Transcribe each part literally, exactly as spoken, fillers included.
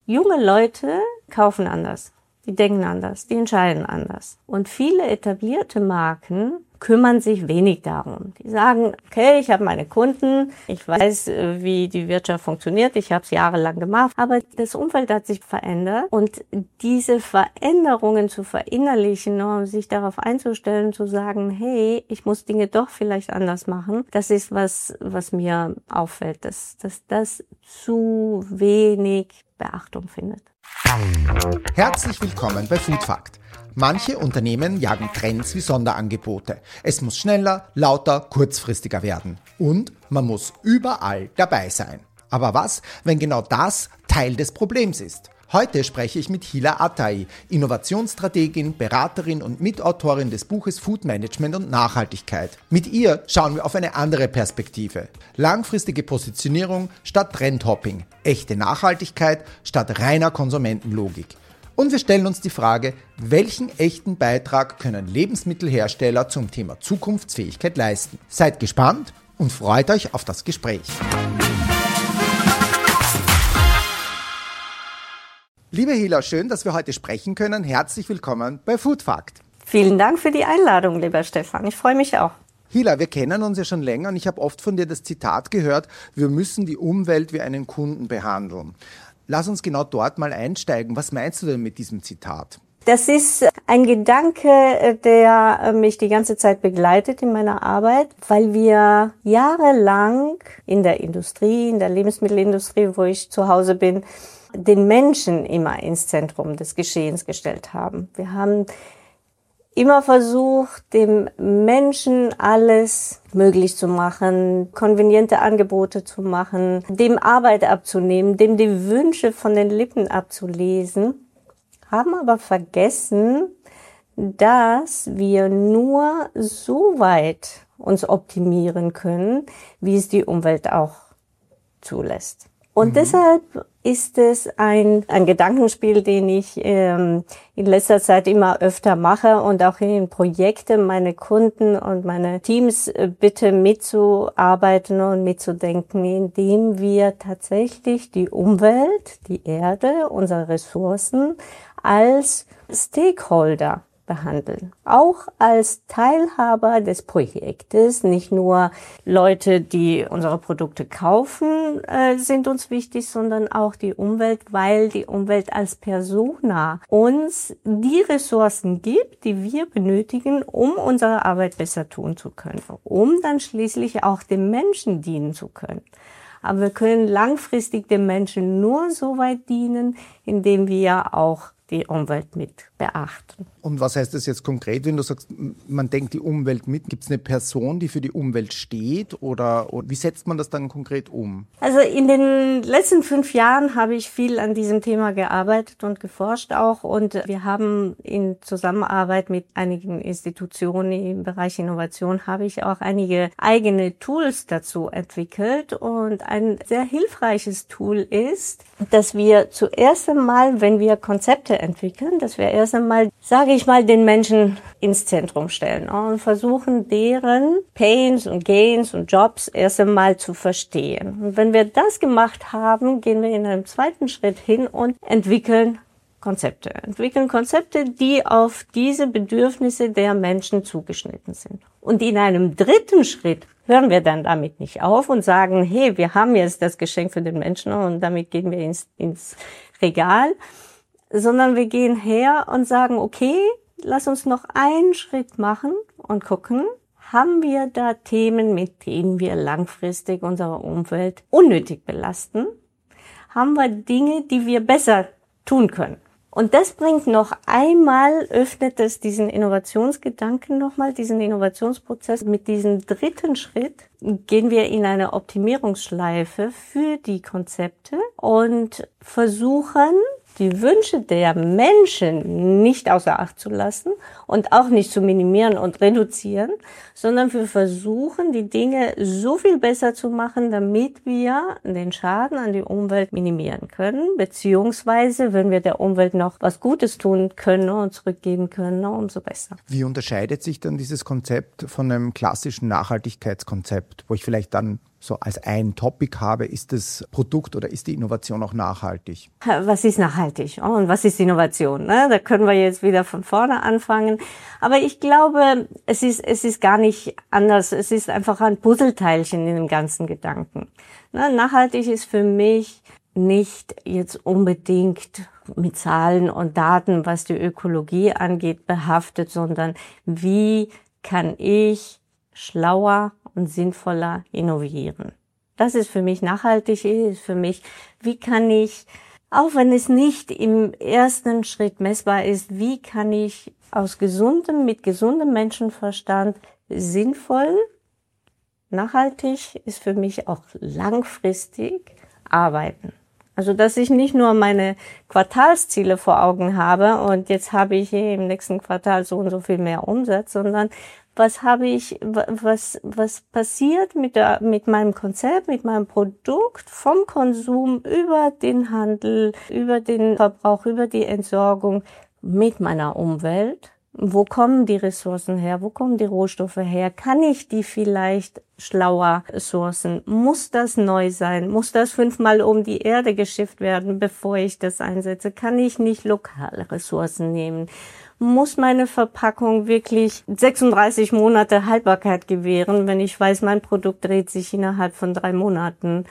junge Leute kaufen anders. Die denken anders, die entscheiden anders. Und viele etablierte Marken kümmern sich wenig darum. Die sagen, okay, ich habe meine Kunden, ich weiß, wie die Wirtschaft funktioniert, ich habe es jahrelang gemacht, aber das Umfeld hat sich verändert und diese Veränderungen zu verinnerlichen und sich darauf einzustellen, zu sagen, hey, ich muss Dinge doch vielleicht anders machen, das ist was, was mir auffällt, dass, dass das zu wenig Beachtung findet. Herzlich willkommen bei Food Fact. Manche Unternehmen jagen Trends wie Sonderangebote. Es muss schneller, lauter, kurzfristiger werden. Und man muss überall dabei sein. Aber was, wenn genau das Teil des Problems ist? Heute spreche ich mit Hila Atai, Innovationsstrategin, Beraterin und Mitautorin des Buches Food Management und Nachhaltigkeit. Mit ihr schauen wir auf eine andere Perspektive. Langfristige Positionierung statt Trendhopping, echte Nachhaltigkeit statt reiner Konsumentenlogik. Und wir stellen uns die Frage, welchen echten Beitrag können Lebensmittelhersteller zum Thema Zukunftsfähigkeit leisten? Seid gespannt und freut euch auf das Gespräch. Liebe Hila, schön, dass wir heute sprechen können. Herzlich willkommen bei Food Fact. Vielen Dank für die Einladung, lieber Stefan. Ich freue mich auch. Hila, wir kennen uns ja schon länger und ich habe oft von dir das Zitat gehört, wir müssen die Umwelt wie einen Kunden behandeln. Lass uns genau dort mal einsteigen. Was meinst du denn mit diesem Zitat? Das ist ein Gedanke, der mich die ganze Zeit begleitet in meiner Arbeit, weil wir jahrelang in der Industrie, in der Lebensmittelindustrie, wo ich zu Hause bin, den Menschen immer ins Zentrum des Geschehens gestellt haben. Wir haben immer versucht, dem Menschen alles möglich zu machen, konveniente Angebote zu machen, dem Arbeit abzunehmen, dem die Wünsche von den Lippen abzulesen, haben aber vergessen, dass wir nur so weit uns optimieren können, wie es die Umwelt auch zulässt. Und mhm. deshalb ist es ein, ein Gedankenspiel, den ich ähm, in letzter Zeit immer öfter mache und auch in Projekten meine Kunden und meine Teams äh, bitte mitzuarbeiten und mitzudenken, indem wir tatsächlich die Umwelt, die Erde, unsere Ressourcen als Stakeholder behandeln. Auch als Teilhaber des Projektes, nicht nur Leute, die unsere Produkte kaufen, äh, sind uns wichtig, sondern auch die Umwelt, weil die Umwelt als Persona uns die Ressourcen gibt, die wir benötigen, um unsere Arbeit besser tun zu können, um dann schließlich auch dem Menschen dienen zu können. Aber wir können langfristig dem Menschen nur so weit dienen, indem wir auch die Umwelt mit beachten. Und was heißt das jetzt konkret, wenn du sagst, man denkt die Umwelt mit? Gibt es eine Person, die für die Umwelt steht oder, oder wie setzt man das dann konkret um? Also in den letzten fünf Jahren habe ich viel an diesem Thema gearbeitet und geforscht auch und wir haben in Zusammenarbeit mit einigen Institutionen im Bereich Innovation habe ich auch einige eigene Tools dazu entwickelt und ein sehr hilfreiches Tool ist, dass wir zuerst einmal, wenn wir Konzepte entwickeln, dass wir erst einmal, sage ich mal, den Menschen ins Zentrum stellen und versuchen, deren Pains und Gains und Jobs erst einmal zu verstehen. Und wenn wir das gemacht haben, gehen wir in einem zweiten Schritt hin und entwickeln Konzepte. Entwickeln Konzepte, die auf diese Bedürfnisse der Menschen zugeschnitten sind. Und in einem dritten Schritt hören wir dann damit nicht auf und sagen, hey, wir haben jetzt das Geschenk für den Menschen und damit gehen wir ins, ins Regal, sondern wir gehen her und sagen, okay, lass uns noch einen Schritt machen und gucken, haben wir da Themen, mit denen wir langfristig unsere Umwelt unnötig belasten? Haben wir Dinge, die wir besser tun können? Und das bringt noch einmal, öffnet es diesen Innovationsgedanken nochmal, diesen Innovationsprozess. Mit diesem dritten Schritt gehen wir in eine Optimierungsschleife für die Konzepte und versuchen, die Wünsche der Menschen nicht außer Acht zu lassen und auch nicht zu minimieren und reduzieren, sondern wir versuchen, die Dinge so viel besser zu machen, damit wir den Schaden an die Umwelt minimieren können, beziehungsweise, wenn wir der Umwelt noch was Gutes tun können und zurückgeben können, umso besser. Wie unterscheidet sich dann dieses Konzept von einem klassischen Nachhaltigkeitskonzept, wo ich vielleicht dann so als ein Topic habe, ist das Produkt oder ist die Innovation auch nachhaltig? Was ist nachhaltig und was ist Innovation? Ne? Da können wir jetzt wieder von vorne anfangen. Aber ich glaube, es ist, es ist gar nicht anders. Es ist einfach ein Puzzleteilchen in dem ganzen Gedanken. Ne? Nachhaltig ist für mich nicht jetzt unbedingt mit Zahlen und Daten, was die Ökologie angeht, behaftet, sondern wie kann ich schlauer und sinnvoller innovieren. Das ist für mich nachhaltig, ist für mich, wie kann ich, auch wenn es nicht im ersten Schritt messbar ist, wie kann ich aus gesundem, mit gesundem Menschenverstand sinnvoll, nachhaltig ist für mich auch langfristig arbeiten. Also, dass ich nicht nur meine Quartalsziele vor Augen habe und jetzt habe ich hier im nächsten Quartal so und so viel mehr Umsatz, sondern was habe ich, was, was passiert mit der, mit meinem Konzept, mit meinem Produkt vom Konsum über den Handel, über den Verbrauch, über die Entsorgung mit meiner Umwelt? Wo kommen die Ressourcen her? Wo kommen die Rohstoffe her? Kann ich die vielleicht schlauer sourcen? Muss das neu sein? Muss das fünfmal um die Erde geschifft werden, bevor ich das einsetze? Kann ich nicht lokale Ressourcen nehmen? Muss meine Verpackung wirklich sechsunddreißig Monate Haltbarkeit gewähren, wenn ich weiß, mein Produkt dreht sich innerhalb von drei Monaten?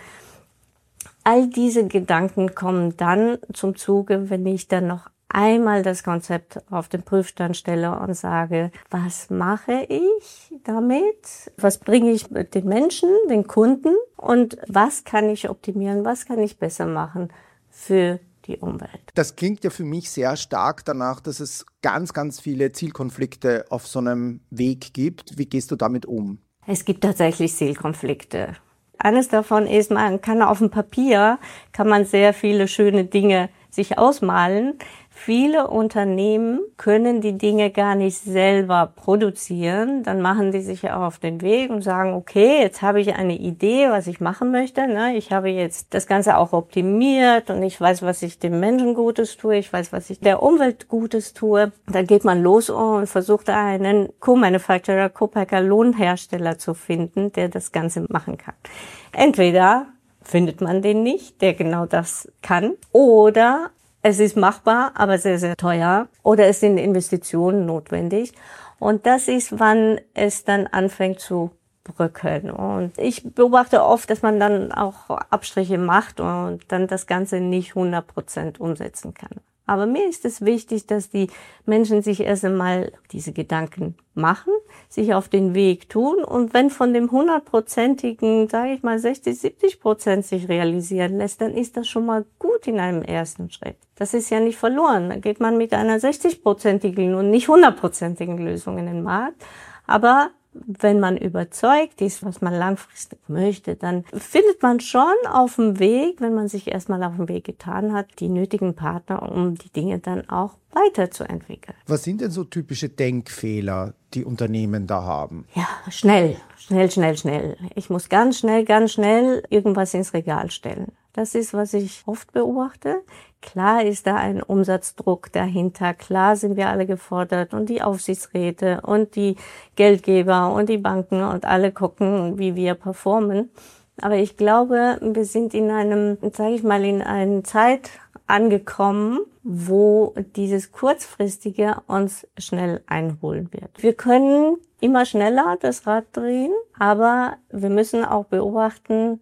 All diese Gedanken kommen dann zum Zuge, wenn ich dann noch einmal das Konzept auf den Prüfstand stelle und sage, was mache ich damit? Was bringe ich den Menschen, den Kunden? Und was kann ich optimieren? Was kann ich besser machen für die Umwelt? Das klingt ja für mich sehr stark danach, dass es ganz, ganz viele Zielkonflikte auf so einem Weg gibt. Wie gehst du damit um? Es gibt tatsächlich Zielkonflikte. Eines davon ist, man kann auf dem Papier, kann man sehr viele schöne Dinge sich ausmalen. Viele Unternehmen können die Dinge gar nicht selber produzieren. Dann machen die sich ja auf den Weg und sagen, okay, jetzt habe ich eine Idee, was ich machen möchte. Ich habe jetzt das Ganze auch optimiert und ich weiß, was ich dem Menschen Gutes tue. Ich weiß, was ich der Umwelt Gutes tue. Dann geht man los und versucht einen Co-Manufacturer, Co-Packer, Lohnhersteller zu finden, der das Ganze machen kann. Entweder findet man den nicht, der genau das kann, oder es ist machbar, aber sehr, sehr teuer, oder es sind Investitionen notwendig. Und das ist, wann es dann anfängt zu bröckeln. Und ich beobachte oft, dass man dann auch Abstriche macht und dann das Ganze nicht hundert Prozent umsetzen kann. Aber mir ist es wichtig, dass die Menschen sich erst einmal diese Gedanken machen, sich auf den Weg tun, und wenn von dem hundertprozentigen, sage ich mal sechzig, siebzig Prozent sich realisieren lässt, dann ist das schon mal gut in einem ersten Schritt. Das ist ja nicht verloren. Da geht man mit einer sechzig-prozentigen und nicht hundertprozentigen Lösung in den Markt. Aber wenn man überzeugt ist, was man langfristig möchte, dann findet man schon auf dem Weg, wenn man sich erstmal auf den Weg getan hat, die nötigen Partner, um die Dinge dann auch weiterzuentwickeln. Was sind denn so typische Denkfehler, die Unternehmen da haben? Ja, schnell, schnell, schnell, schnell. Ich muss ganz schnell, ganz schnell irgendwas ins Regal stellen. Das ist, was ich oft beobachte. Klar ist da ein Umsatzdruck dahinter. Klar sind wir alle gefordert und die Aufsichtsräte und die Geldgeber und die Banken und alle gucken, wie wir performen. Aber ich glaube, wir sind in einem, sage ich mal, in einer Zeit angekommen, wo dieses Kurzfristige uns schnell einholen wird. Wir können immer schneller das Rad drehen, aber wir müssen auch beobachten,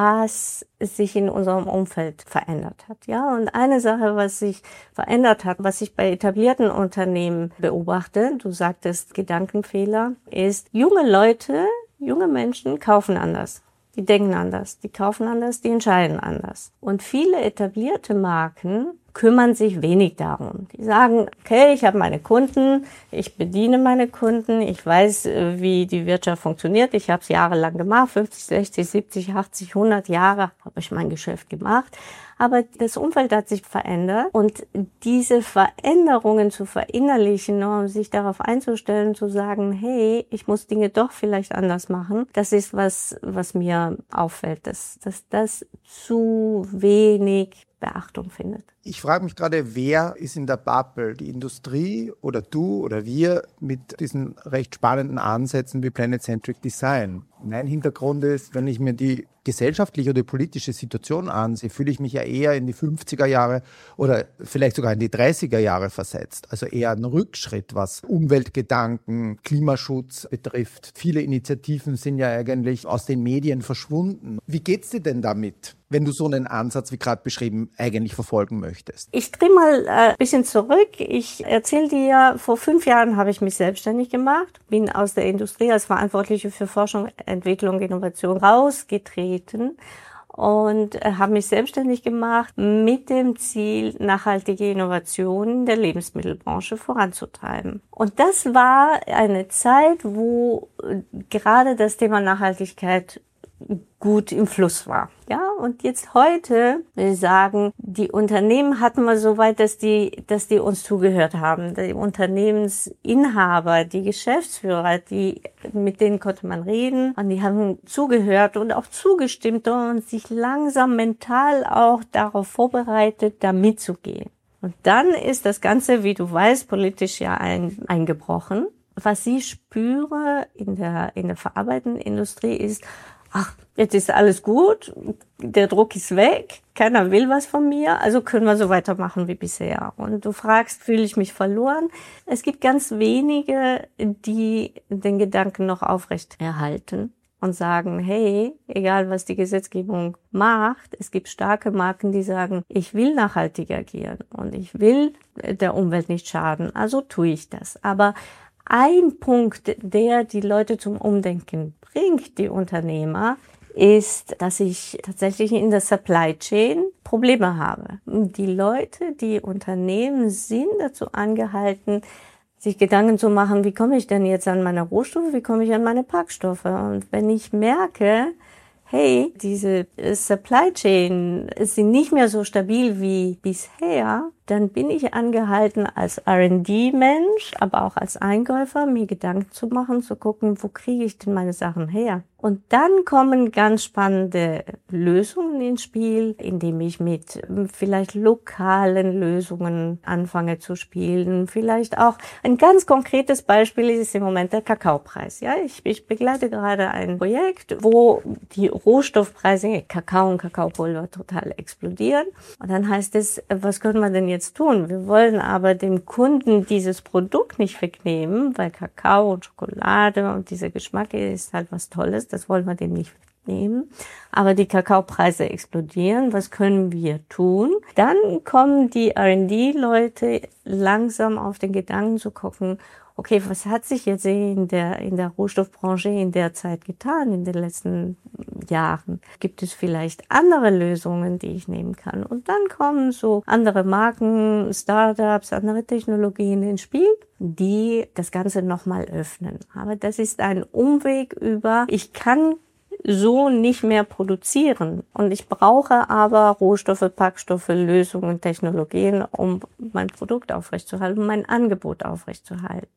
was sich in unserem Umfeld verändert hat. Ja, und eine Sache, was sich verändert hat, was ich bei etablierten Unternehmen beobachte, du sagtest Gedankenfehler, ist, junge Leute, junge Menschen kaufen anders. Die denken anders, die kaufen anders, die entscheiden anders. Und viele etablierte Marken kümmern sich wenig darum. Die sagen, okay, ich habe meine Kunden, ich bediene meine Kunden, ich weiß, wie die Wirtschaft funktioniert, ich habe es jahrelang gemacht, fünfzig, sechzig, siebzig, achtzig, hundert Jahre habe ich mein Geschäft gemacht. Aber das Umfeld hat sich verändert, und diese Veränderungen zu verinnerlichen und sich darauf einzustellen, zu sagen, hey, ich muss Dinge doch vielleicht anders machen, das ist was, was mir auffällt, dass, dass das zu wenig Beachtung findet. Ich frage mich gerade, wer ist in der Bubble? Die Industrie oder du oder wir mit diesen recht spannenden Ansätzen wie Planet-Centric Design? Mein Hintergrund ist, wenn ich mir die gesellschaftliche oder politische Situation ansehe, fühle ich mich ja eher in die fünfziger Jahre oder vielleicht sogar in die dreißiger Jahre versetzt. Also eher ein Rückschritt, was Umweltgedanken, Klimaschutz betrifft. Viele Initiativen sind ja eigentlich aus den Medien verschwunden. Wie geht's dir denn damit, wenn du so einen Ansatz, wie gerade beschrieben, eigentlich verfolgen möchtest? Ich drehe mal ein bisschen zurück. Ich erzähle dir, vor fünf Jahren habe ich mich selbstständig gemacht, bin aus der Industrie als Verantwortliche für Forschung, Entwicklung, Innovation rausgetreten und habe mich selbstständig gemacht mit dem Ziel, nachhaltige Innovationen der Lebensmittelbranche voranzutreiben. Und das war eine Zeit, wo gerade das Thema Nachhaltigkeit gut im Fluss war. Ja, und jetzt heute, will ich sagen, die Unternehmen hatten wir so weit, dass die, dass die uns zugehört haben. Die Unternehmensinhaber, die Geschäftsführer, die, mit denen konnte man reden und die haben zugehört und auch zugestimmt und sich langsam mental auch darauf vorbereitet, da mitzugehen. Und dann ist das Ganze, wie du weißt, politisch ja ein, eingebrochen. Was ich spüre in der, in der verarbeitenden Industrie ist, ach, jetzt ist alles gut, der Druck ist weg, keiner will was von mir, also können wir so weitermachen wie bisher. Und du fragst, fühle ich mich verloren? Es gibt ganz wenige, die den Gedanken noch aufrecht erhalten und sagen, hey, egal was die Gesetzgebung macht, es gibt starke Marken, die sagen, ich will nachhaltig agieren und ich will der Umwelt nicht schaden, also tue ich das. Aber ein Punkt, der die Leute zum Umdenken bringt, die Unternehmer, ist, dass ich tatsächlich in der Supply Chain Probleme habe. Die Leute, die Unternehmen sind dazu angehalten, sich Gedanken zu machen, wie komme ich denn jetzt an meine Rohstoffe, wie komme ich an meine Packstoffe? Und wenn ich merke, hey, diese Supply Chain sind nicht mehr so stabil wie bisher, dann bin ich angehalten, als R und D-Mensch, aber auch als Einkäufer, mir Gedanken zu machen, zu gucken, wo kriege ich denn meine Sachen her? Und dann kommen ganz spannende Lösungen ins Spiel, indem ich mit vielleicht lokalen Lösungen anfange zu spielen. Vielleicht auch ein ganz konkretes Beispiel ist im Moment der Kakaopreis. Ja, ich, ich begleite gerade ein Projekt, wo die Rohstoffpreise, Kakao und Kakaopulver total explodieren. Und dann heißt es, was können wir denn jetzt tun? Wir wollen aber dem Kunden dieses Produkt nicht wegnehmen, weil Kakao und Schokolade und dieser Geschmack ist halt was Tolles. Das wollen wir dem nicht wegnehmen. Aber die Kakaopreise explodieren. Was können wir tun? Dann kommen die R und D-Leute langsam auf den Gedanken zu gucken, okay, was hat sich jetzt in der, in der Rohstoffbranche in der Zeit getan, in den letzten Jahren? Gibt es vielleicht andere Lösungen, die ich nehmen kann? Und dann kommen so andere Marken, Startups, andere Technologien ins Spiel, die das Ganze nochmal öffnen. Aber das ist ein Umweg über, ich kann so nicht mehr produzieren. Und ich brauche aber Rohstoffe, Packstoffe, Lösungen, Technologien, um mein Produkt aufrechtzuerhalten, um mein Angebot aufrechtzuerhalten.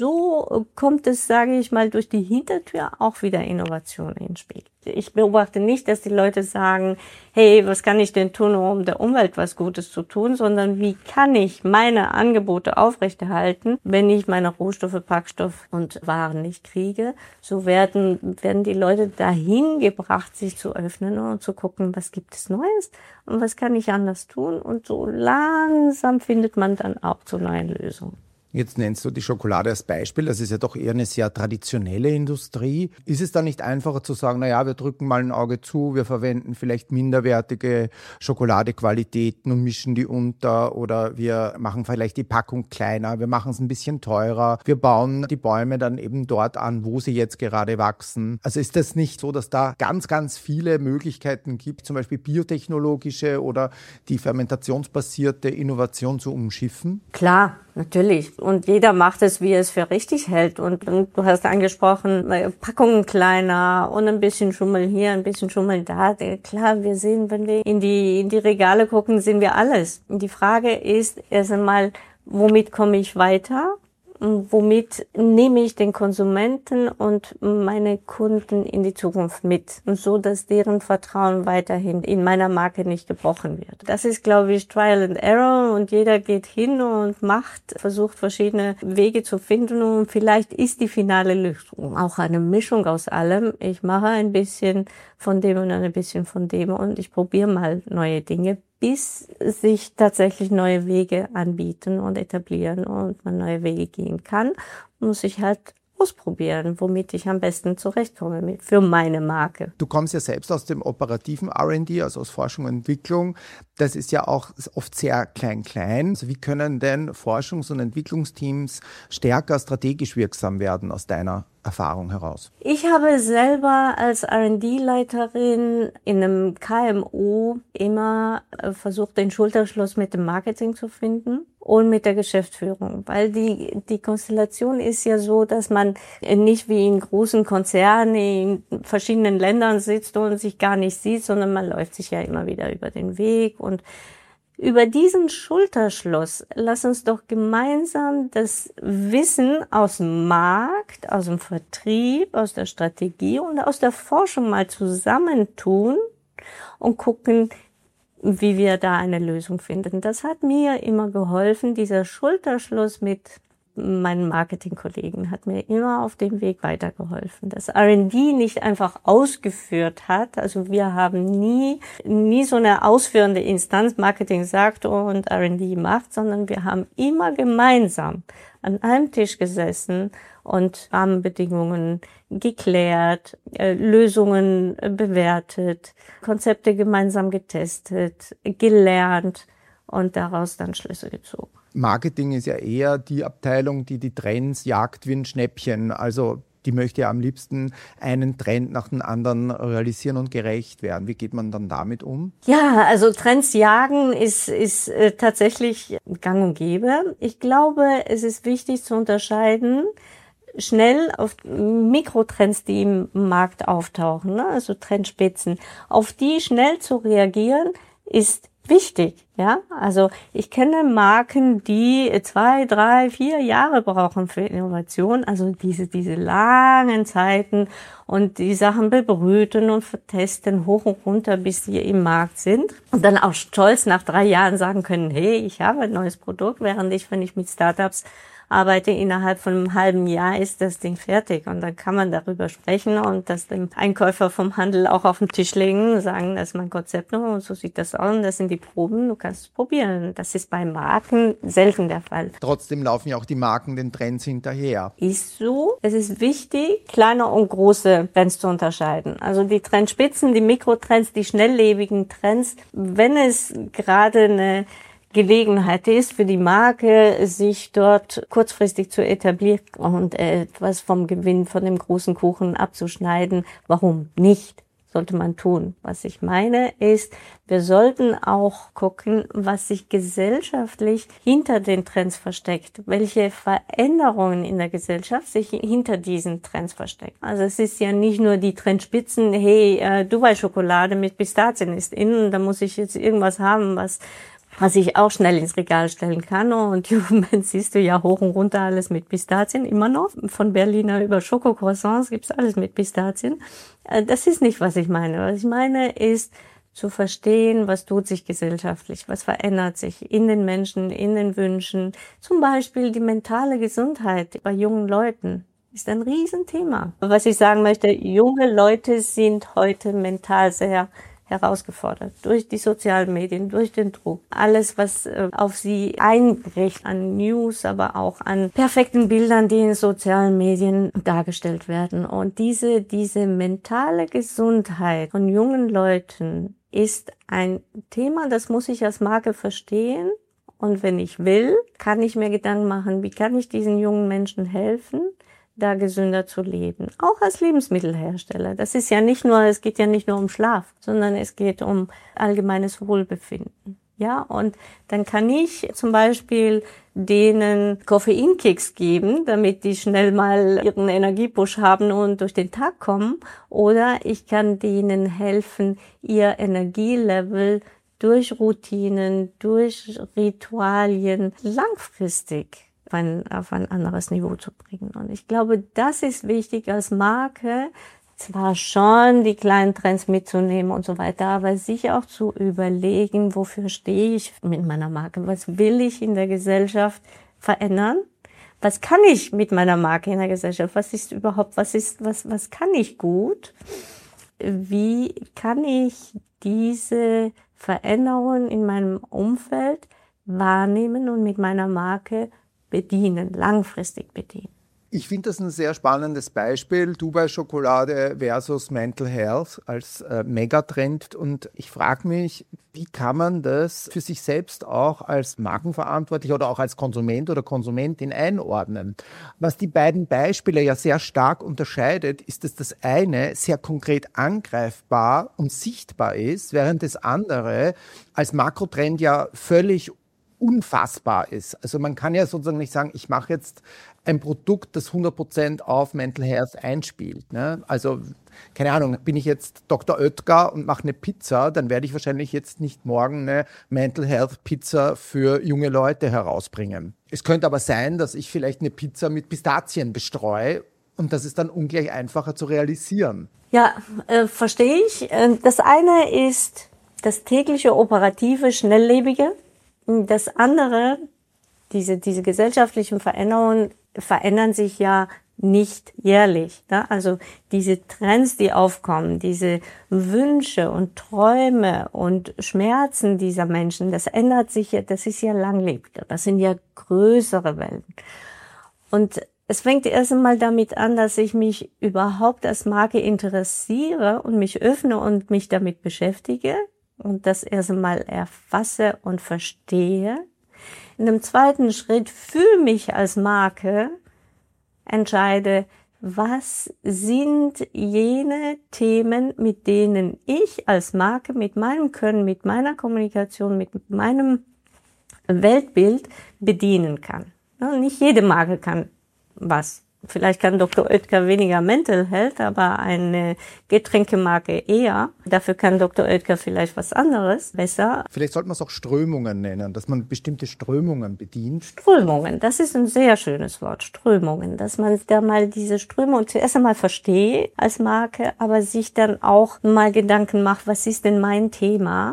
So kommt es, sage ich mal, durch die Hintertür auch wieder Innovation ins Spiel. Ich beobachte nicht, dass die Leute sagen, hey, was kann ich denn tun, um der Umwelt was Gutes zu tun, sondern wie kann ich meine Angebote aufrechterhalten, wenn ich meine Rohstoffe, Packstoff und Waren nicht kriege. So werden, werden die Leute dahin gebracht, sich zu öffnen und zu gucken, was gibt es Neues und was kann ich anders tun. Und so langsam findet man dann auch zu neuen Lösungen. Jetzt nennst du die Schokolade als Beispiel. Das ist ja doch eher eine sehr traditionelle Industrie. Ist es dann nicht einfacher zu sagen, naja, wir drücken mal ein Auge zu, wir verwenden vielleicht minderwertige Schokoladequalitäten und mischen die unter oder wir machen vielleicht die Packung kleiner, wir machen es ein bisschen teurer, wir bauen die Bäume dann eben dort an, wo sie jetzt gerade wachsen. Also ist das nicht so, dass da ganz, ganz viele Möglichkeiten gibt, zum Beispiel biotechnologische oder die fermentationsbasierte Innovation zu umschiffen? Klar. Natürlich. Und jeder macht es, wie er es für richtig hält. Und, und du hast angesprochen, Packungen kleiner und ein bisschen Schummel hier, ein bisschen Schummel da. Klar, wir sehen, wenn wir in die, in die Regale gucken, sehen wir alles. Und die Frage ist erst einmal, womit komme ich weiter? womit nehme ich den Konsumenten und meine Kunden in die Zukunft mit, so dass deren Vertrauen weiterhin in meiner Marke nicht gebrochen wird. Das ist, glaube ich, Trial and Error und jeder geht hin und macht, versucht verschiedene Wege zu finden und vielleicht ist die finale Lösung auch eine Mischung aus allem. Ich mache ein bisschen von dem und ein bisschen von dem und ich probiere mal neue Dinge, bis sich tatsächlich neue Wege anbieten und etablieren und man neue Wege gehen kann, muss ich halt ausprobieren, womit ich am besten zurechtkomme mit, für meine Marke. Du kommst ja selbst aus dem operativen R and D, also aus Forschung und Entwicklung. Das ist ja auch oft sehr klein-klein. Also wie können denn Forschungs- und Entwicklungsteams stärker strategisch wirksam werden aus deiner Erfahrung heraus? Ich habe selber als R and D-Leiterin in einem K M U immer versucht, den Schulterschluss mit dem Marketing zu finden und mit der Geschäftsführung, weil die die Konstellation ist ja so, dass man nicht wie in großen Konzernen in verschiedenen Ländern sitzt und sich gar nicht sieht, sondern man läuft sich ja immer wieder über den Weg und über diesen Schulterschluss, lass uns doch gemeinsam das Wissen aus dem Markt, aus dem Vertrieb, aus der Strategie und aus der Forschung mal zusammentun und gucken, wie wir da eine Lösung finden. Das hat mir immer geholfen, dieser Schulterschluss mit meinen Marketingkollegen hat mir immer auf dem Weg weitergeholfen. Dass R and D nicht einfach ausgeführt hat, also wir haben nie nie so eine ausführende Instanz, Marketing sagt und R and D macht, sondern wir haben immer gemeinsam an einem Tisch gesessen und Rahmenbedingungen geklärt, äh, Lösungen bewertet, Konzepte gemeinsam getestet, gelernt und daraus dann Schlüsse gezogen. Marketing ist ja eher die Abteilung, die die Trends jagt wie ein Schnäppchen. Also die möchte ja am liebsten einen Trend nach dem anderen realisieren und gerecht werden. Wie geht man dann damit um? Ja, also Trends jagen ist, ist äh, tatsächlich gang und gäbe. Ich glaube, es ist wichtig zu unterscheiden, schnell auf Mikrotrends, die im Markt auftauchen, ne? Also Trendspitzen, auf die schnell zu reagieren, ist wichtig, ja. Also ich kenne Marken, die zwei, drei, vier Jahre brauchen für Innovation, also diese diese langen Zeiten und die Sachen bebrüten und vertesten hoch und runter, bis sie im Markt sind und dann auch stolz nach drei Jahren sagen können, hey, ich habe ein neues Produkt, während ich, wenn ich mit Startups arbeite, innerhalb von einem halben Jahr ist das Ding fertig und dann kann man darüber sprechen und das dem Einkäufer vom Handel auch auf den Tisch legen und sagen, das ist mein Konzept und so sieht das aus und das sind die Proben, du kannst es probieren. Das ist bei Marken selten der Fall. Trotzdem laufen ja auch die Marken den Trends hinterher. Ist so. Es ist wichtig, kleine und große Trends zu unterscheiden. Also die Trendspitzen, die Mikrotrends, die schnelllebigen Trends, wenn es gerade eine Gelegenheit ist für die Marke, sich dort kurzfristig zu etablieren und etwas vom Gewinn von dem großen Kuchen abzuschneiden. Warum nicht? Sollte man tun. Was ich meine ist, wir sollten auch gucken, was sich gesellschaftlich hinter den Trends versteckt, welche Veränderungen in der Gesellschaft sich hinter diesen Trends verstecken. Also es ist ja nicht nur die Trendspitzen, hey, äh, Dubai-Schokolade mit Pistazien ist in, da muss ich jetzt irgendwas haben, was was ich auch schnell ins Regal stellen kann. Und im Moment siehst du ja hoch und runter alles mit Pistazien, immer noch. Von Berliner über Schokocroissants gibt's alles mit Pistazien. Das ist nicht, was ich meine. Was ich meine ist, zu verstehen, was tut sich gesellschaftlich, was verändert sich in den Menschen, in den Wünschen. Zum Beispiel die mentale Gesundheit bei jungen Leuten ist ein Riesenthema. Was ich sagen möchte, junge Leute sind heute mental sehr herausgefordert durch die sozialen Medien, durch den Druck. Alles, was äh, auf sie einbricht an News, aber auch an perfekten Bildern, die in sozialen Medien dargestellt werden. Und diese, diese mentale Gesundheit von jungen Leuten ist ein Thema, das muss ich als Marke verstehen. Und wenn ich will, kann ich mir Gedanken machen, wie kann ich diesen jungen Menschen helfen, da gesünder zu leben. Auch als Lebensmittelhersteller. Das ist ja nicht nur, es geht ja nicht nur um Schlaf, sondern es geht um allgemeines Wohlbefinden. Ja, und dann kann ich zum Beispiel denen Koffeinkicks geben, damit die schnell mal ihren Energiepush haben und durch den Tag kommen. Oder ich kann denen helfen, ihr Energielevel durch Routinen, durch Ritualien langfristig auf ein, auf ein anderes Niveau zu bringen. Und ich glaube, das ist wichtig als Marke, zwar schon die kleinen Trends mitzunehmen und so weiter, aber sich auch zu überlegen, wofür stehe ich mit meiner Marke? Was will ich in der Gesellschaft verändern? Was kann ich mit meiner Marke in der Gesellschaft? Was ist überhaupt, was ist, was, was kann ich gut? Wie kann ich diese Veränderungen in meinem Umfeld wahrnehmen und mit meiner Marke bedienen, langfristig bedienen? Ich finde das ein sehr spannendes Beispiel, Dubai-Schokolade versus Mental Health als äh, Megatrend. Und ich frage mich, wie kann man das für sich selbst auch als Markenverantwortlich oder auch als Konsument oder Konsumentin einordnen? Was die beiden Beispiele ja sehr stark unterscheidet, ist, dass das eine sehr konkret angreifbar und sichtbar ist, während das andere als Makrotrend ja völlig unfassbar ist. Also man kann ja sozusagen nicht sagen, ich mache jetzt ein Produkt, das hundert Prozent auf Mental Health einspielt. Ne? Also, keine Ahnung, bin ich jetzt Doktor Oetker und mache eine Pizza, dann werde ich wahrscheinlich jetzt nicht morgen eine Mental Health Pizza für junge Leute herausbringen. Es könnte aber sein, dass ich vielleicht eine Pizza mit Pistazien bestreue und das ist dann ungleich einfacher zu realisieren. Ja, äh, verstehe ich. Das eine ist das tägliche operative, schnelllebige. Das andere, diese, diese gesellschaftlichen Veränderungen verändern sich ja nicht jährlich. Ne? Also diese Trends, die aufkommen, diese Wünsche und Träume und Schmerzen dieser Menschen, das ändert sich ja, das ist ja langlebig. Das sind ja größere Wellen. Und es fängt erst einmal damit an, dass ich mich überhaupt als Marke interessiere und mich öffne und mich damit beschäftige und das erst einmal erfasse und verstehe. In einem zweiten Schritt für mich als Marke entscheide, was sind jene Themen, mit denen ich als Marke, mit meinem Können, mit meiner Kommunikation, mit meinem Weltbild bedienen kann. Nicht jede Marke kann was. Vielleicht kann Doktor Oetker weniger Mental Health, aber eine Getränkemarke eher. Dafür kann Doktor Oetker vielleicht was anderes besser. Vielleicht sollte man es auch Strömungen nennen, dass man bestimmte Strömungen bedient. Strömungen, das ist ein sehr schönes Wort, Strömungen. Dass man da mal diese Strömung zuerst einmal versteht als Marke, aber sich dann auch mal Gedanken macht, was ist denn mein Thema?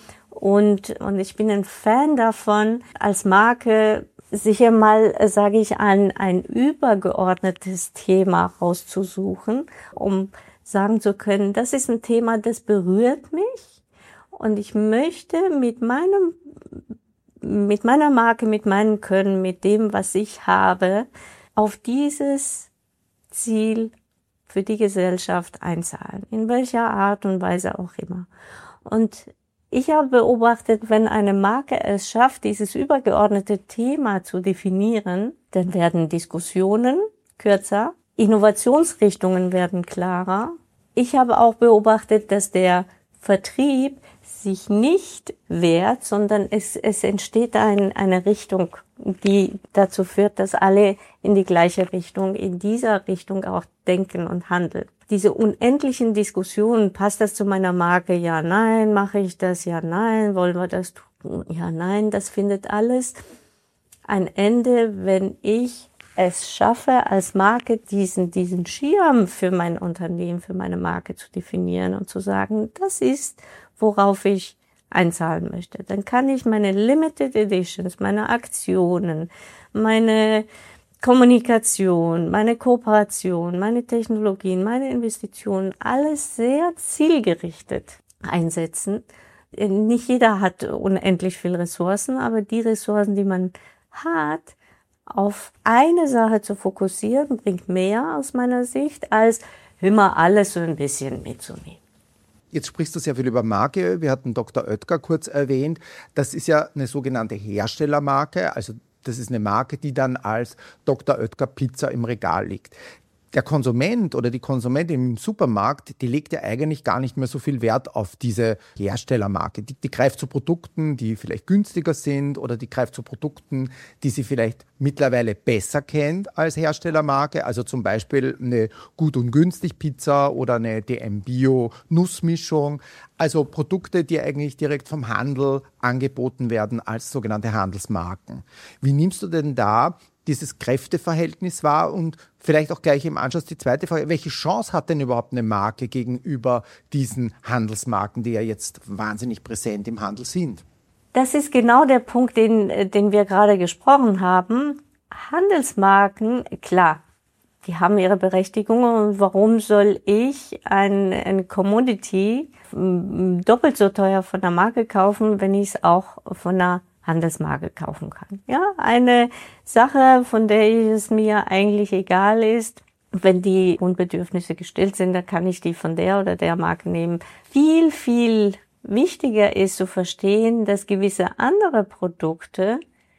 Und, und ich bin ein Fan davon, als Marke sicher mal, sage ich, ein, ein übergeordnetes Thema rauszusuchen, um sagen zu können, das ist ein Thema, das berührt mich und ich möchte mit meinem, mit meiner Marke, mit meinem Können, mit dem, was ich habe, auf dieses Ziel für die Gesellschaft einzahlen, in welcher Art und Weise auch immer. Und ich habe beobachtet, wenn eine Marke es schafft, dieses übergeordnete Thema zu definieren, dann werden Diskussionen kürzer, Innovationsrichtungen werden klarer. Ich habe auch beobachtet, dass der Vertrieb sich nicht wehrt, sondern es, es entsteht ein, eine Richtung, die dazu führt, dass alle in die gleiche Richtung, in dieser Richtung auch denken und handeln. Diese unendlichen Diskussionen, passt das zu meiner Marke? Ja, nein, mache ich das? Ja, nein, wollen wir das tun? Ja, nein, das findet alles ein Ende, wenn ich es schaffe, als Marke diesen, diesen Schirm für mein Unternehmen, für meine Marke zu definieren und zu sagen, das ist, worauf ich einzahlen möchte. Dann kann ich meine Limited Editions, meine Aktionen, meine Kommunikation, meine Kooperation, meine Technologien, meine Investitionen, alles sehr zielgerichtet einsetzen. Nicht jeder hat unendlich viel Ressourcen, aber die Ressourcen, die man hat, auf eine Sache zu fokussieren, bringt mehr aus meiner Sicht, als immer alles so ein bisschen mitzunehmen. Jetzt sprichst du sehr viel über Marke. Wir hatten Doktor Oetker kurz erwähnt. Das ist ja eine sogenannte Herstellermarke, also das ist eine Marke, die dann als Doktor Oetker Pizza im Regal liegt. Der Konsument oder die Konsumentin im Supermarkt, die legt ja eigentlich gar nicht mehr so viel Wert auf diese Herstellermarke. Die, die greift zu Produkten, die vielleicht günstiger sind oder die greift zu Produkten, die sie vielleicht mittlerweile besser kennt als Herstellermarke. Also zum Beispiel eine Gut- und Günstig-Pizza oder eine D M Bio-Nussmischung. Also Produkte, die eigentlich direkt vom Handel angeboten werden als sogenannte Handelsmarken. Wie nimmst du denn da dieses Kräfteverhältnis war? Und vielleicht auch gleich im Anschluss die zweite Frage, welche Chance hat denn überhaupt eine Marke gegenüber diesen Handelsmarken, die ja jetzt wahnsinnig präsent im Handel sind? Das ist genau der Punkt, den, den wir gerade gesprochen haben. Handelsmarken, klar, die haben ihre Berechtigung. Und warum soll ich ein, ein Commodity doppelt so teuer von der Marke kaufen, wenn ich es auch von einer Handelsmarke kaufen kann? Ja, eine Sache, von der es mir eigentlich egal ist, wenn die Grundbedürfnisse gestillt sind, dann kann ich die von der oder der Marke nehmen. Viel, viel wichtiger ist zu verstehen, dass gewisse andere Produkte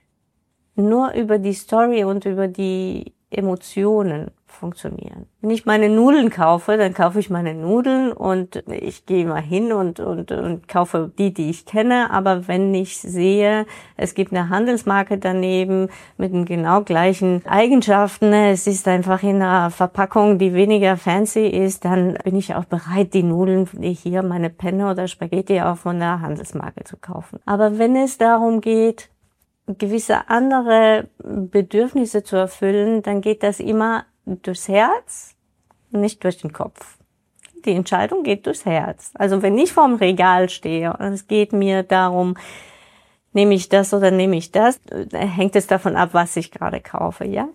nur über die Story und über die Emotionen funktionieren. Wenn ich meine Nudeln kaufe, dann kaufe ich meine Nudeln und ich gehe mal hin und, und, und kaufe die, die ich kenne. Aber wenn ich sehe, es gibt eine Handelsmarke daneben mit den genau gleichen Eigenschaften, es ist einfach in einer Verpackung, die weniger fancy ist, dann bin ich auch bereit, die Nudeln, hier meine Penne oder Spaghetti auch von der Handelsmarke zu kaufen. Aber wenn es darum geht, gewisse andere Bedürfnisse zu erfüllen, dann geht das immer durchs Herz, nicht durch den Kopf. Die Entscheidung geht durchs Herz. Also wenn ich vorm Regal stehe und es geht mir darum, nehme ich das oder nehme ich das, hängt es davon ab, was ich gerade kaufe, ja.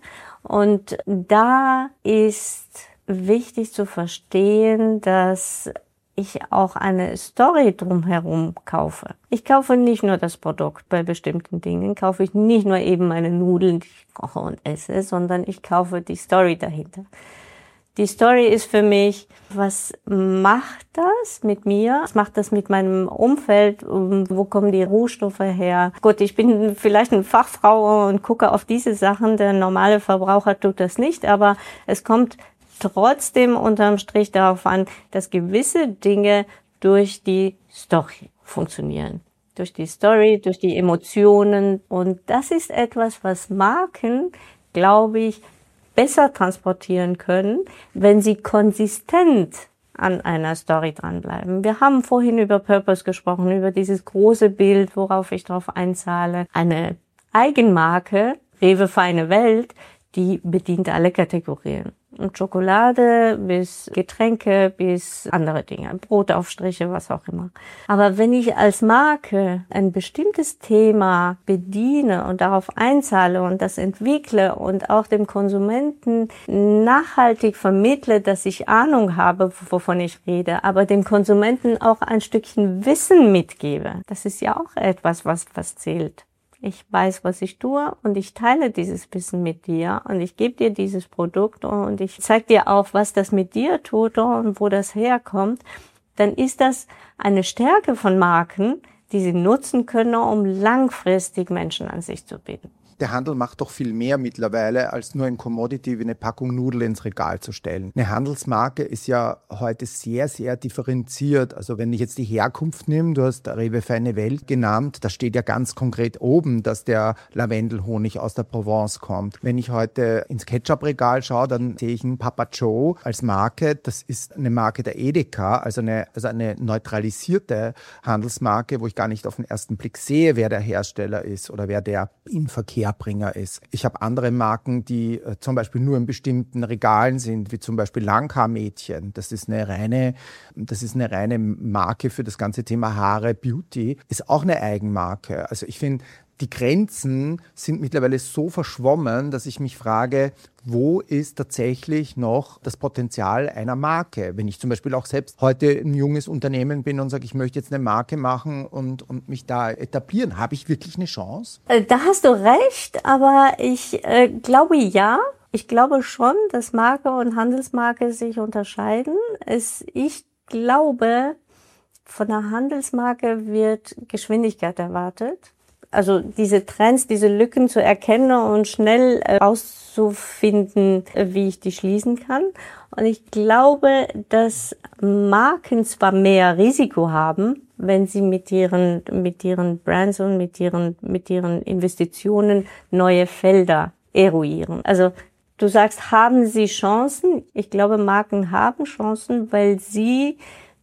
Und da ist wichtig zu verstehen, dass ich auch eine Story drumherum kaufe. Ich kaufe nicht nur das Produkt. Bei bestimmten Dingen kaufe ich nicht nur eben meine Nudeln, die ich koche und esse, sondern ich kaufe die Story dahinter. Die Story ist für mich, was macht das mit mir? Was macht das mit meinem Umfeld? Wo kommen die Rohstoffe her? Gut, ich bin vielleicht eine Fachfrau und gucke auf diese Sachen. Der normale Verbraucher tut das nicht, aber es kommt trotzdem unterm Strich darauf an, dass gewisse Dinge durch die Story funktionieren. Durch die Story, durch die Emotionen. Und das ist etwas, was Marken, glaube ich, besser transportieren können, wenn sie konsistent an einer Story dranbleiben. Wir haben vorhin über Purpose gesprochen, über dieses große Bild, worauf ich drauf einzahle. Eine Eigenmarke, Rewe Feine Welt, die bedient alle Kategorien. Und Schokolade bis Getränke bis andere Dinge, Brotaufstriche, was auch immer. Aber wenn ich als Marke ein bestimmtes Thema bediene und darauf einzahle und das entwickle und auch dem Konsumenten nachhaltig vermittle, dass ich Ahnung habe, wovon ich rede, aber dem Konsumenten auch ein Stückchen Wissen mitgebe, das ist ja auch etwas, was, was zählt. Ich weiß, was ich tue und ich teile dieses Wissen mit dir und ich gebe dir dieses Produkt und ich zeige dir auch, was das mit dir tut und wo das herkommt. Dann ist das eine Stärke von Marken, die sie nutzen können, um langfristig Menschen an sich zu binden. Der Handel macht doch viel mehr mittlerweile, als nur ein Commodity wie eine Packung Nudeln ins Regal zu stellen. Eine Handelsmarke ist ja heute sehr, sehr differenziert. Also wenn ich jetzt die Herkunft nehme, du hast Rewe Feine Welt genannt, da steht ja ganz konkret oben, dass der Lavendelhonig aus der Provence kommt. Wenn ich heute ins Ketchup-Regal schaue, dann sehe ich einen Papa Joe als Marke. Das ist eine Marke der Edeka, also eine, also eine neutralisierte Handelsmarke, wo ich gar nicht auf den ersten Blick sehe, wer der Hersteller ist oder wer der Inverkehr Bringer ist. Ich habe andere Marken, die äh, zum Beispiel nur in bestimmten Regalen sind, wie zum Beispiel Langhaar-Mädchen. Das ist eine reine, das ist eine reine Marke für das ganze Thema Haare, Beauty. Ist auch eine Eigenmarke. Also ich finde, die Grenzen sind mittlerweile so verschwommen, dass ich mich frage, wo ist tatsächlich noch das Potenzial einer Marke? Wenn ich zum Beispiel auch selbst heute ein junges Unternehmen bin und sage, ich möchte jetzt eine Marke machen und, und mich da etablieren, habe ich wirklich eine Chance? Da hast du recht, aber ich äh, glaube ja. Ich glaube schon, dass Marke und Handelsmarke sich unterscheiden. Es, ich glaube, von einer Handelsmarke wird Geschwindigkeit erwartet. Also diese Trends, diese Lücken zu erkennen und schnell herauszufinden, wie ich die schließen kann. Und ich glaube, dass Marken zwar mehr Risiko haben, wenn sie mit ihren, mit ihren Brands und mit ihren, mit ihren Investitionen neue Felder eruieren. Also du sagst, haben sie Chancen? Ich glaube, Marken haben Chancen, weil sie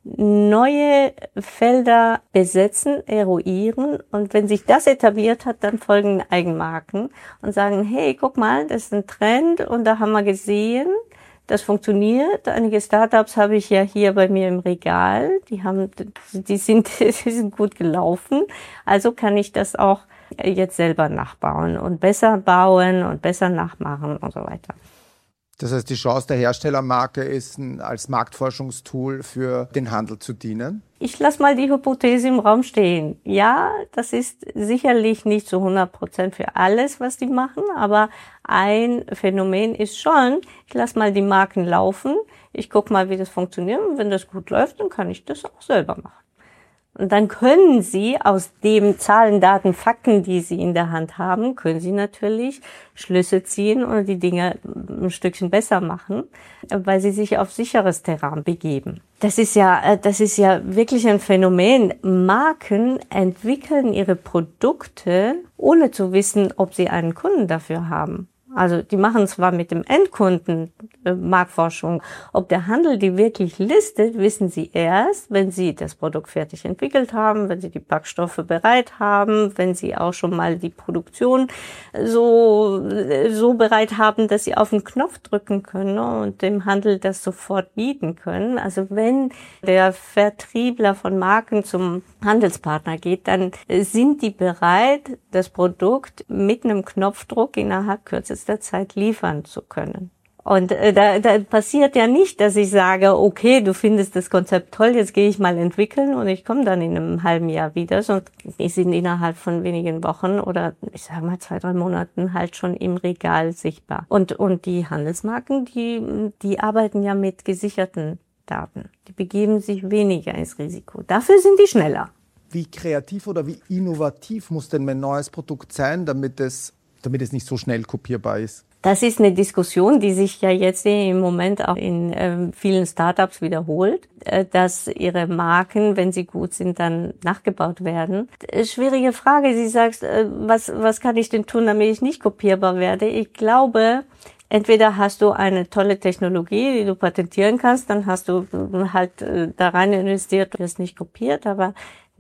neue Felder besetzen, eruieren und wenn sich das etabliert hat, dann folgen Eigenmarken und sagen, hey, guck mal, das ist ein Trend und da haben wir gesehen, das funktioniert. Einige Startups habe ich ja hier bei mir im Regal, die haben, die sind, die sind gut gelaufen, also kann ich das auch jetzt selber nachbauen und besser bauen und besser nachmachen und so weiter. Das heißt, die Chance der Herstellermarke ist, als Marktforschungstool für den Handel zu dienen? Ich lasse mal die Hypothese im Raum stehen. Ja, das ist sicherlich nicht zu hundert Prozent für alles, was die machen, aber ein Phänomen ist schon, ich lasse mal die Marken laufen, ich gucke mal, wie das funktioniert und wenn das gut läuft, dann kann ich das auch selber machen. Und dann können Sie aus dem Zahlen, Daten, Fakten, die Sie in der Hand haben, können Sie natürlich Schlüsse ziehen und die Dinge ein Stückchen besser machen, weil Sie sich auf sicheres Terrain begeben. Das ist ja, das ist ja wirklich ein Phänomen. Marken entwickeln ihre Produkte, ohne zu wissen, ob sie einen Kunden dafür haben. Also die machen zwar mit dem Endkunden äh, Marktforschung, ob der Handel die wirklich listet, wissen sie erst, wenn sie das Produkt fertig entwickelt haben, wenn sie die Backstoffe bereit haben, wenn sie auch schon mal die Produktion so so bereit haben, dass sie auf den Knopf drücken können und dem Handel das sofort bieten können. Also wenn der Vertriebler von Marken zum Handelspartner geht, dann sind die bereit, das Produkt mit einem Knopfdruck innerhalb kürzester Zeit liefern zu können. Und äh, da, da passiert ja nicht, dass ich sage, okay, du findest das Konzept toll, jetzt gehe ich mal entwickeln und ich komme dann in einem halben Jahr wieder, sondern die sind innerhalb von wenigen Wochen oder ich sage mal zwei, drei Monaten halt schon im Regal sichtbar. Und und die Handelsmarken, die die arbeiten ja mit gesicherten Daten. Die begeben sich weniger ins Risiko. Dafür sind die schneller. Wie kreativ oder wie innovativ muss denn mein neues Produkt sein, damit es damit es nicht so schnell kopierbar ist? Das ist eine Diskussion, die sich ja jetzt im Moment auch in äh, vielen Startups wiederholt, äh, dass ihre Marken, wenn sie gut sind, dann nachgebaut werden. Äh, schwierige Frage. Sie sagst, äh, was, was kann ich denn tun, damit ich nicht kopierbar werde? Ich glaube, entweder hast du eine tolle Technologie, die du patentieren kannst, dann hast du halt äh, da rein investiert, du wirst nicht kopiert, aber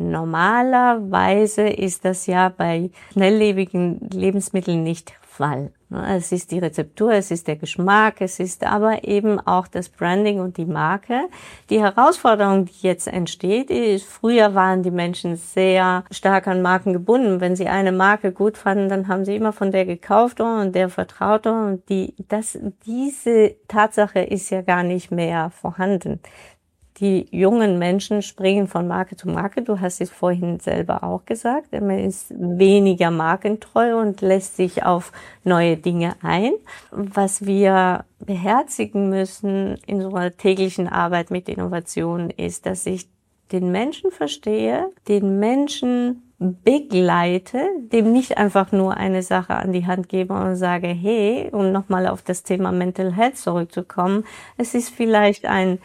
normalerweise ist das ja bei schnelllebigen Lebensmitteln nicht Fall. Es ist die Rezeptur, es ist der Geschmack, es ist aber eben auch das Branding und die Marke. Die Herausforderung, die jetzt entsteht, ist, früher waren die Menschen sehr stark an Marken gebunden. Wenn sie eine Marke gut fanden, dann haben sie immer von der gekauft und der vertraute und die, das, diese Tatsache ist ja gar nicht mehr vorhanden. Die jungen Menschen springen von Marke zu Marke. Du hast es vorhin selber auch gesagt. Man ist weniger markentreu und lässt sich auf neue Dinge ein. Was wir beherzigen müssen in so einer täglichen Arbeit mit Innovation ist, dass ich den Menschen verstehe, den Menschen begleite, dem nicht einfach nur eine Sache an die Hand gebe und sage, hey, um nochmal auf das Thema Mental Health zurückzukommen, es ist vielleicht ein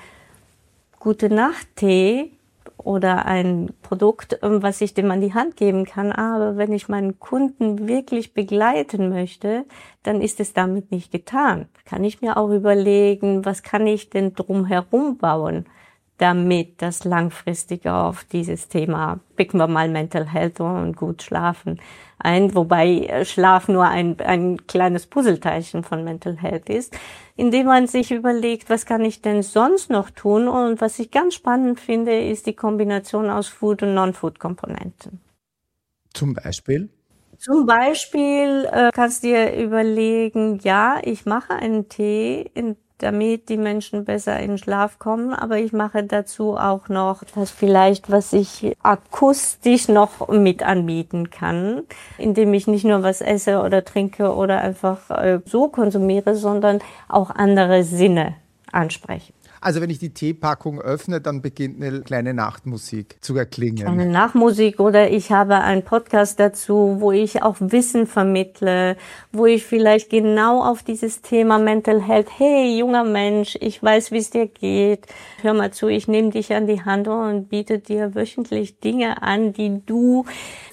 Gute-Nacht-Tee oder ein Produkt, was ich dem an die Hand geben kann. Aber wenn ich meinen Kunden wirklich begleiten möchte, dann ist es damit nicht getan. Kann ich mir auch überlegen, was kann ich denn drumherum bauen, damit das langfristig auf dieses Thema, picken wir mal Mental Health und gut schlafen ein, wobei Schlaf nur ein, ein kleines Puzzleteilchen von Mental Health ist, indem man sich überlegt, was kann ich denn sonst noch tun? Und was ich ganz spannend finde, ist die Kombination aus Food- und Non-Food-Komponenten. Zum Beispiel? Zum Beispiel äh, kannst du dir überlegen, ja, ich mache einen Tee, in damit die Menschen besser in den Schlaf kommen. Aber ich mache dazu auch noch das vielleicht, was ich akustisch noch mit anbieten kann, indem ich nicht nur was esse oder trinke oder einfach äh, so konsumiere, sondern auch andere Sinne anspreche. Also wenn ich die Teepackung öffne, dann beginnt eine kleine Nachtmusik zu erklingen. Eine Nachtmusik oder ich habe einen Podcast dazu, wo ich auch Wissen vermittle, wo ich vielleicht genau auf dieses Thema Mental Health, hey junger Mensch, ich weiß, wie es dir geht, hör mal zu, ich nehme dich an die Hand und biete dir wöchentlich Dinge an, die du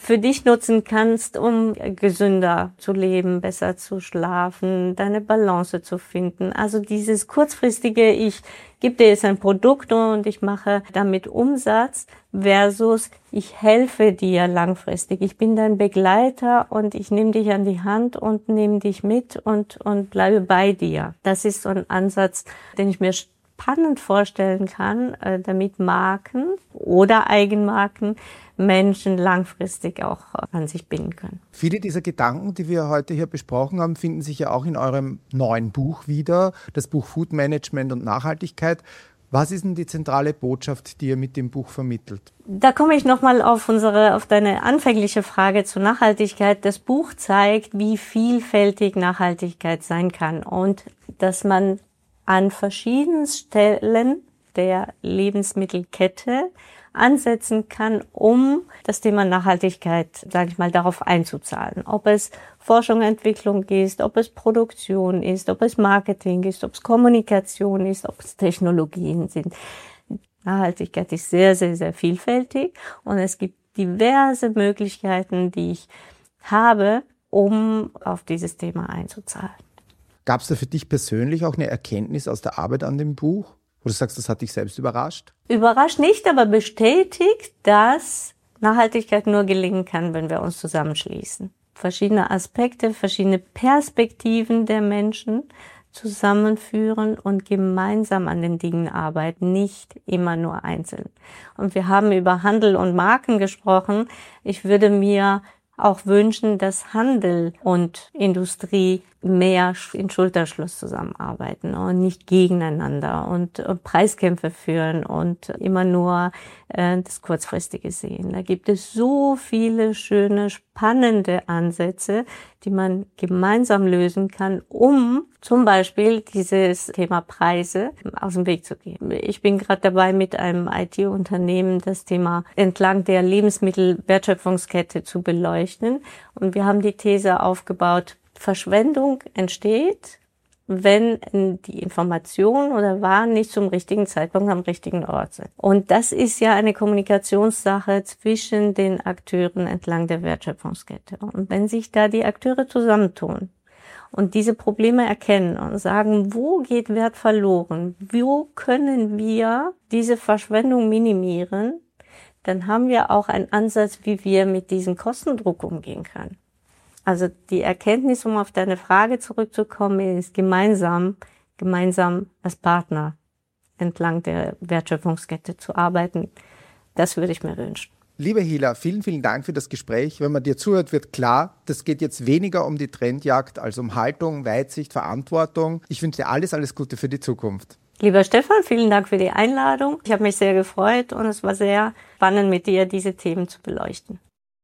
für dich nutzen kannst, um gesünder zu leben, besser zu schlafen, deine Balance zu finden. Also dieses kurzfristige, ich gebe dir jetzt ein Produkt und ich mache damit Umsatz versus ich helfe dir langfristig. Ich bin dein Begleiter und ich nehme dich an die Hand und nehme dich mit und, und bleibe bei dir. Das ist so ein Ansatz, den ich mir spannend vorstellen kann, damit Marken oder Eigenmarken Menschen langfristig auch an sich binden können. Viele dieser Gedanken, die wir heute hier besprochen haben, finden sich ja auch in eurem neuen Buch wieder, das Buch Food Management und Nachhaltigkeit. Was ist denn die zentrale Botschaft, die ihr mit dem Buch vermittelt? Da komme ich nochmal auf unsere, auf deine anfängliche Frage zur Nachhaltigkeit. Das Buch zeigt, wie vielfältig Nachhaltigkeit sein kann und dass man an verschiedenen Stellen der Lebensmittelkette ansetzen kann, um das Thema Nachhaltigkeit, sage ich mal, darauf einzuzahlen. Ob es Forschung, Entwicklung ist, ob es Produktion ist, ob es Marketing ist, ob es Kommunikation ist, ob es Technologien sind. Nachhaltigkeit ist sehr, sehr, sehr vielfältig und es gibt diverse Möglichkeiten, die ich habe, um auf dieses Thema einzuzahlen. Gab es da für dich persönlich auch eine Erkenntnis aus der Arbeit an dem Buch? Wo du sagst, das hat dich selbst überrascht? Überrascht nicht, aber bestätigt, dass Nachhaltigkeit nur gelingen kann, wenn wir uns zusammenschließen. Verschiedene Aspekte, verschiedene Perspektiven der Menschen zusammenführen und gemeinsam an den Dingen arbeiten, nicht immer nur einzeln. Und wir haben über Handel und Marken gesprochen. Ich würde mir auch wünschen, dass Handel und Industrie mehr in Schulterschluss zusammenarbeiten und nicht gegeneinander und Preiskämpfe führen und immer nur äh, das Kurzfristige sehen. Da gibt es so viele schöne, spannende Ansätze, die man gemeinsam lösen kann, um zum Beispiel dieses Thema Preise aus dem Weg zu gehen. Ich bin gerade dabei, mit einem I T-Unternehmen das Thema entlang der Lebensmittelwertschöpfungskette zu beleuchten. Und wir haben die These aufgebaut, Verschwendung entsteht, wenn die Information oder Waren nicht zum richtigen Zeitpunkt am richtigen Ort sind. Und das ist ja eine Kommunikationssache zwischen den Akteuren entlang der Wertschöpfungskette. Und wenn sich da die Akteure zusammentun und diese Probleme erkennen und sagen, wo geht Wert verloren, wo können wir diese Verschwendung minimieren, dann haben wir auch einen Ansatz, wie wir mit diesem Kostendruck umgehen können. Also die Erkenntnis, um auf deine Frage zurückzukommen, ist gemeinsam, gemeinsam als Partner entlang der Wertschöpfungskette zu arbeiten. Das würde ich mir wünschen. Liebe Hila, vielen, vielen Dank für das Gespräch. Wenn man dir zuhört, wird klar, das geht jetzt weniger um die Trendjagd als um Haltung, Weitsicht, Verantwortung. Ich wünsche dir alles, alles Gute für die Zukunft. Lieber Stefan, vielen Dank für die Einladung. Ich habe mich sehr gefreut und es war sehr spannend, mit dir diese Themen zu beleuchten.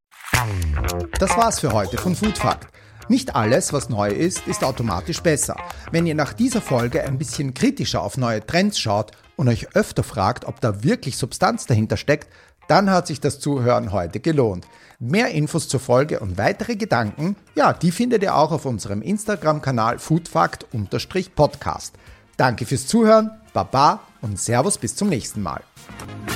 Das war's für heute von Food Fact. Nicht alles, was neu ist, ist automatisch besser. Wenn ihr nach dieser Folge ein bisschen kritischer auf neue Trends schaut und euch öfter fragt, ob da wirklich Substanz dahinter steckt, dann hat sich das Zuhören heute gelohnt. Mehr Infos zur Folge und weitere Gedanken, ja, die findet ihr auch auf unserem Instagram-Kanal foodfact Podcast. Danke fürs Zuhören, Baba und Servus bis zum nächsten Mal.